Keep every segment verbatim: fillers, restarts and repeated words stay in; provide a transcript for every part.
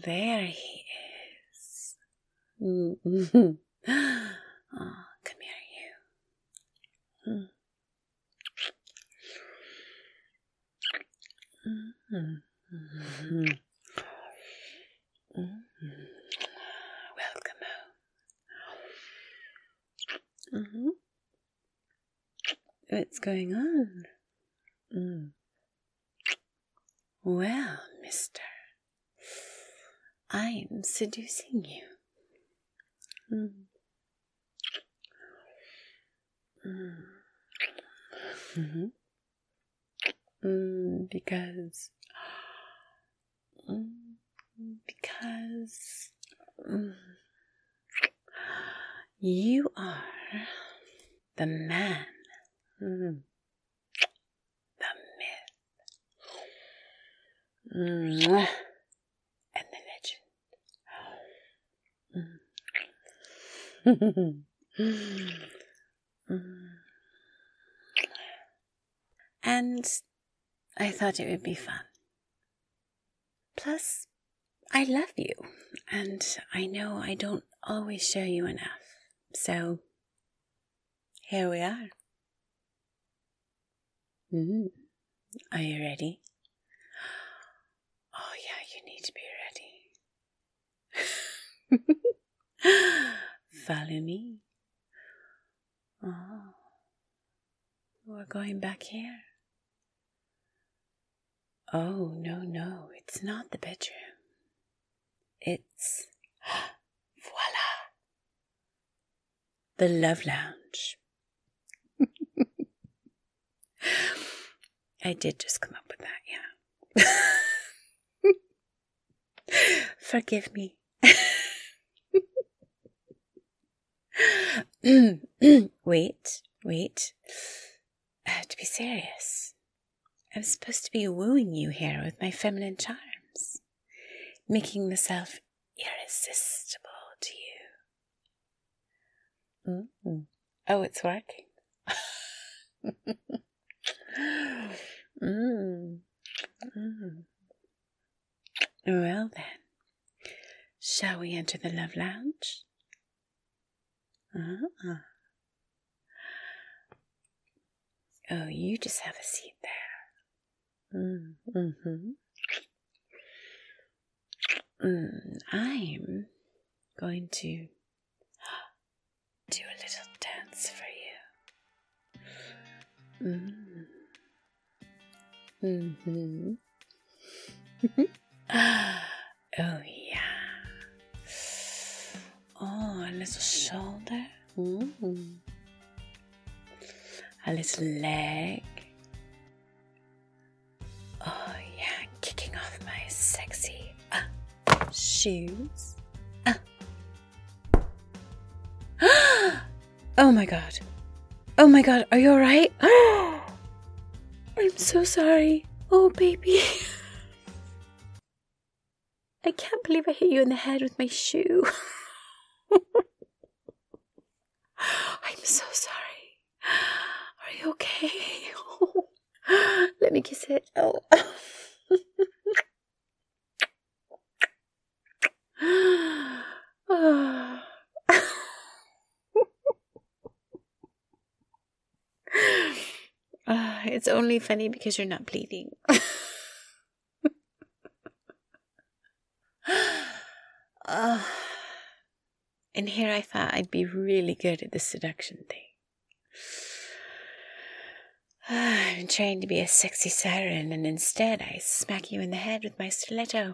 there he is. Mm-hmm. Oh, come here, you. Mm. Mm-hmm. Mm-hmm. Welcome home. Mm-hmm. What's going on? Mm. Well, mister, I'm seducing you. Mm. Mm. Mm-hmm. Mm, because, mm, because mm, you are the man, mm, the myth, mm, and the legend. Mm. Mm. And I thought it would be fun. Plus, I love you, and I know I don't always show you enough. So, here we are. Mm. Are you ready? Oh yeah, you need to be ready. Follow me. Oh, we're going back here. Oh, no, no, it's not the bedroom. It's, voila, the love lounge. I did just come up with that, yeah. Forgive me. Wait, wait. I have to be serious. I'm supposed to be wooing you here with my feminine charms, making myself irresistible to you. Mm-hmm. Oh, it's working. mm. Mm. Well then, shall we enter the love lounge? Uh-huh. Oh, you just have a seat there. Mm. Mm-hmm. Mm. I'm going to do a little dance for you. Mm. Mm-hmm. Oh, yeah. Oh, a little shoulder. Mm. A little leg. Oh, yeah, kicking off my sexy uh, shoes. Uh. Oh, my God. Oh, my God. Are you all right? I'm so sorry. Oh, baby. I can't believe I hit you in the head with my shoe. I'm so sorry. Are you okay? Let me kiss it. Oh. Oh. Uh, it's only funny because you're not bleeding. uh, and here I thought I'd be really good at the seduction thing. I'm trying to be a sexy siren, and instead I smack you in the head with my stiletto.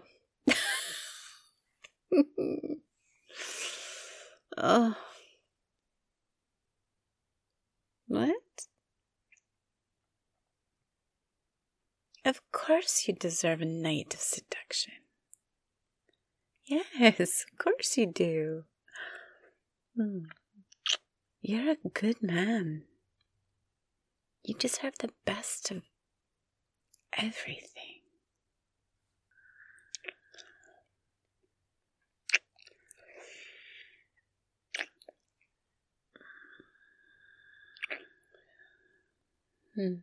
Oh. What? Of course you deserve a night of seduction. Yes, of course you do. Hmm. You're a good man. You deserve the best of everything. Hmm.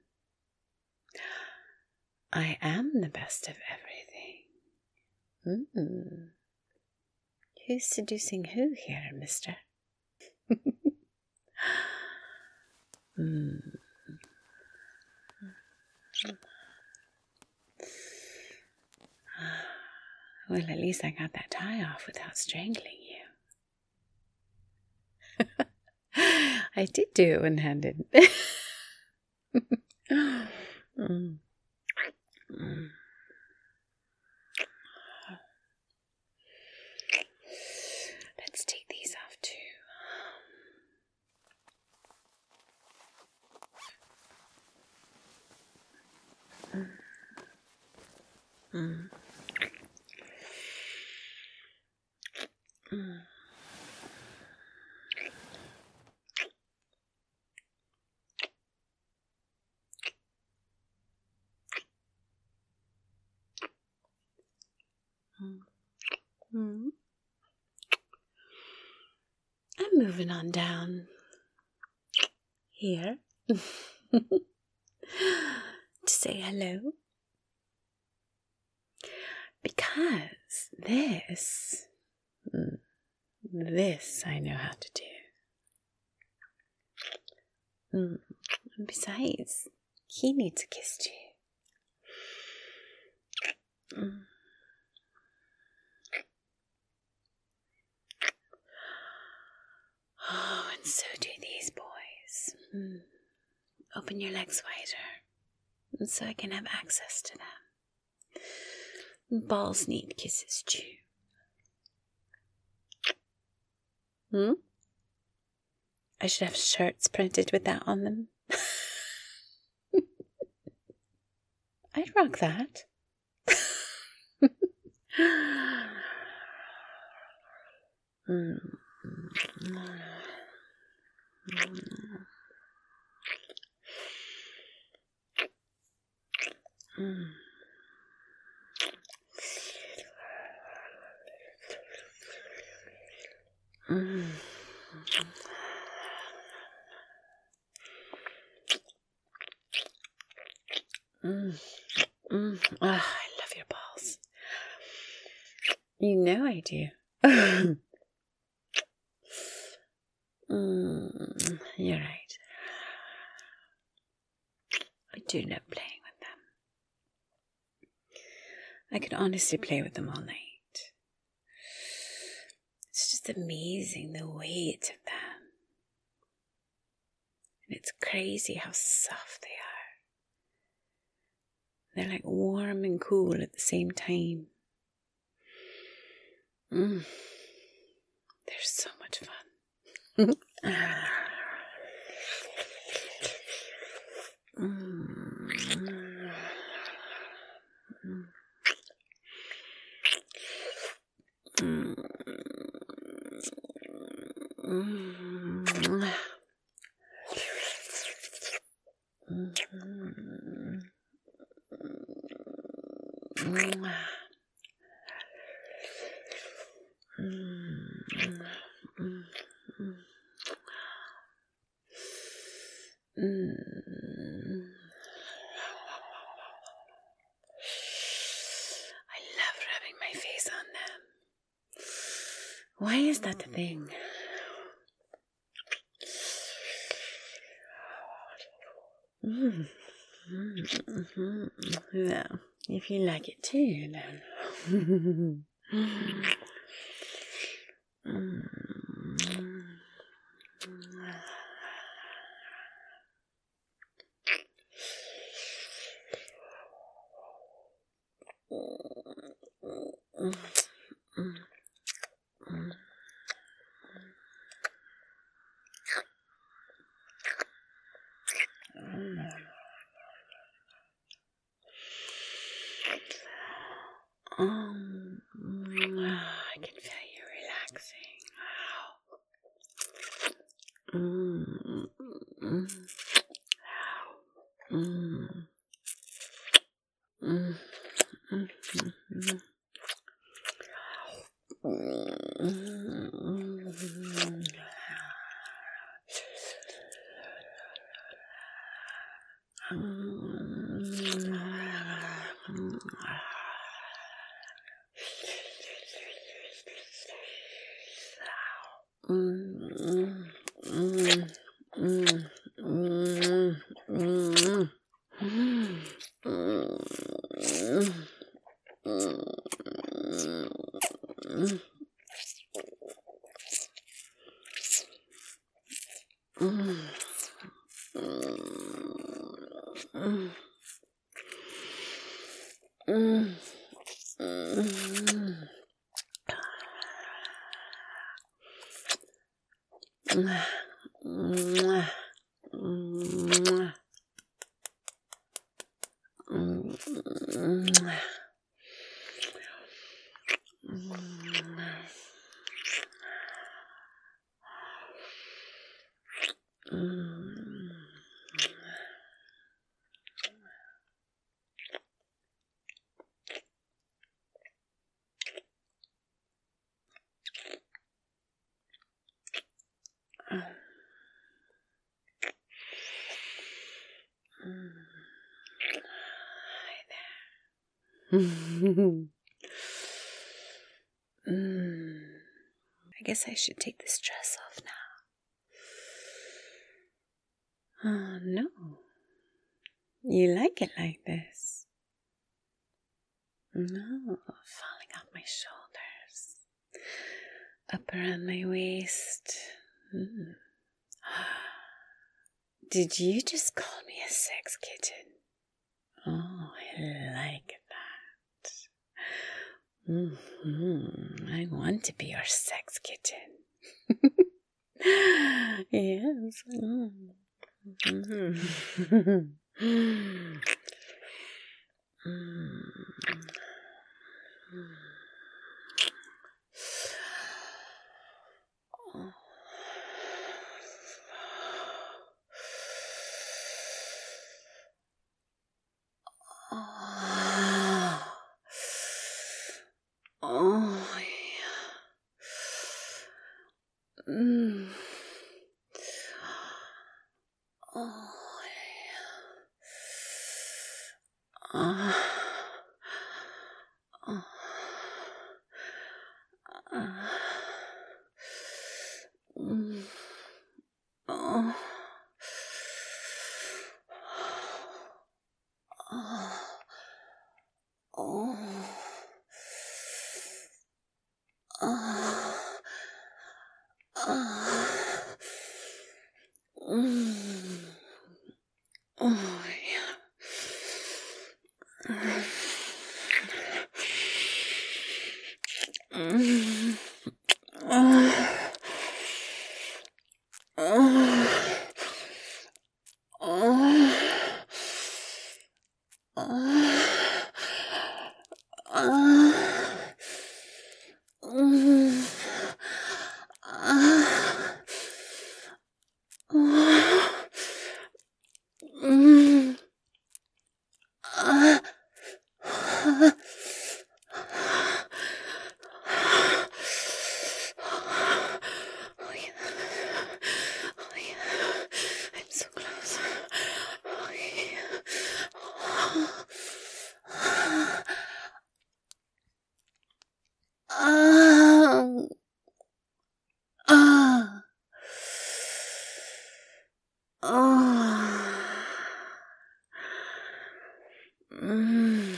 I am the best of everything. Mm. Who's seducing who here, mister? mm. Well, at least I got that tie off without strangling you. I did do it one-handed. mm. Mm. Let's take these off too. Mm. Mm. Mm. Mm. I'm moving on down here to say hello, because this, this I know how to do. Mm. And besides, he needs a kiss too. Mm. Oh, and so do these boys. Mm. Open your legs wider, so I can have access to them. Balls need kisses too. Hmm? I should have shirts printed with that on them. I'd rock that. mm. Mm. Mm. Mm. Mm. Oh, I love your balls. You know I do. mm. You're right. I do love playing with them. I could honestly play with them all night. It's just amazing the weight of them. And it's crazy how soft they are. They're like warm and cool at the same time. Mm. They're so much fun. mm. Mm. Mm. I love rubbing my face on them. Why is that the thing? Mm. Mm-hmm. Well, if you like it too, then. mm. Um, I can feel you relaxing. Mm, mm, mm, mm, mm, mm, Mm, mm, mm, mm, mm, mm. I guess I should take this dress off now. Oh, no. You like it like this? No, falling off my shoulders, up around my waist. Mm. Did you just call me a sex kitten? Oh, I like that. Mm-hmm. I want to be your sex kitten. Yes. Mm. Mm-hmm. Mm. Oh. Oh. Oh, yeah. Mm. Oh, yeah. Uh. Oh. Uh. Mm. Oh. Oh. Oh. Oh. Oh. Mm. Oh, yeah. Mm. Oh. Oh. Oh. Oh. Oh. Mm. Ah. Oh. Mm. Ah. Oh, yeah. Oh, yeah. I'm so close. Oh, yeah. Oh. Ah. Ah. Oh. Mm.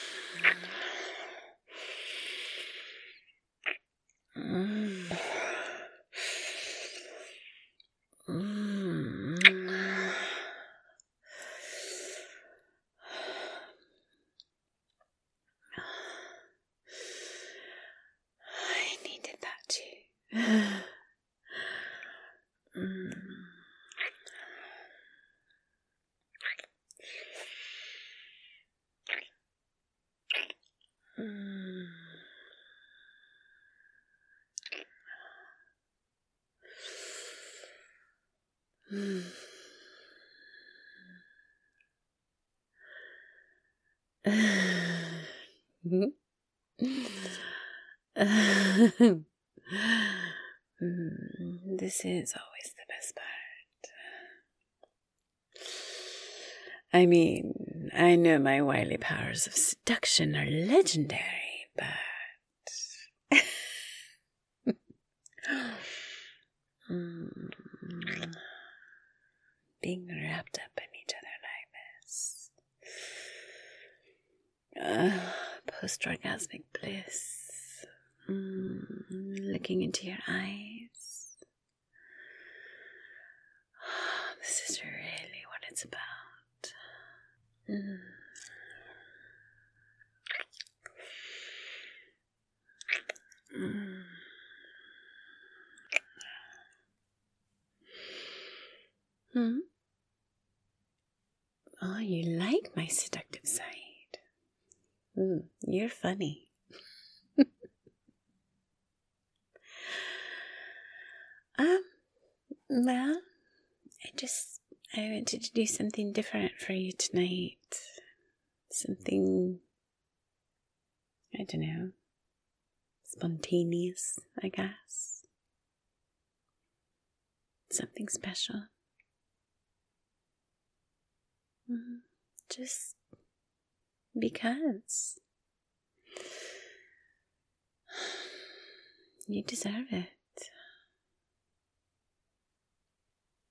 Mm. Mm. I needed that too. Mm. Mm. Mm. Mm, this is always the best part. I mean, I know my wily powers of seduction are legendary, but Mm. Being wrapped up in each other like this. Uh, post-orgasmic bliss. Mm. Looking into your eyes. This is really what it's about. Mm. Mm. Hmm? Oh, you like my seductive side. Mm, you're funny. um, well, I just, I wanted to do something different for you tonight. Something, I don't know, spontaneous, I guess. Something special. Mm, just because. You deserve it.